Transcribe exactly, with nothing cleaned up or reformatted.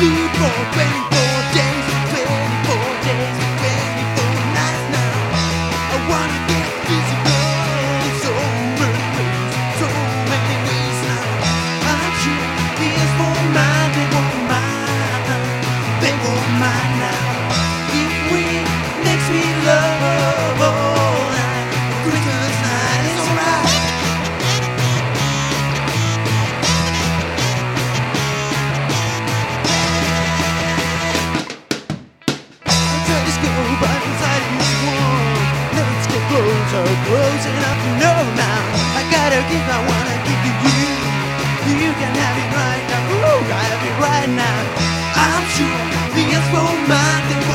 for twenty-four days, twenty-four days, twenty-four nights now. I wanna get physical in so many ways, so many ways now. I'm sure here's for mine, they won't mind, they won't mind now. If we makes me love all night, Christmas night, it's alright. But inside is warm. Let's get closer, close enough to know now. I gotta give, I wanna give to you. You can have it right now. Ooh, I have it right now. I'm sure the answer for mine.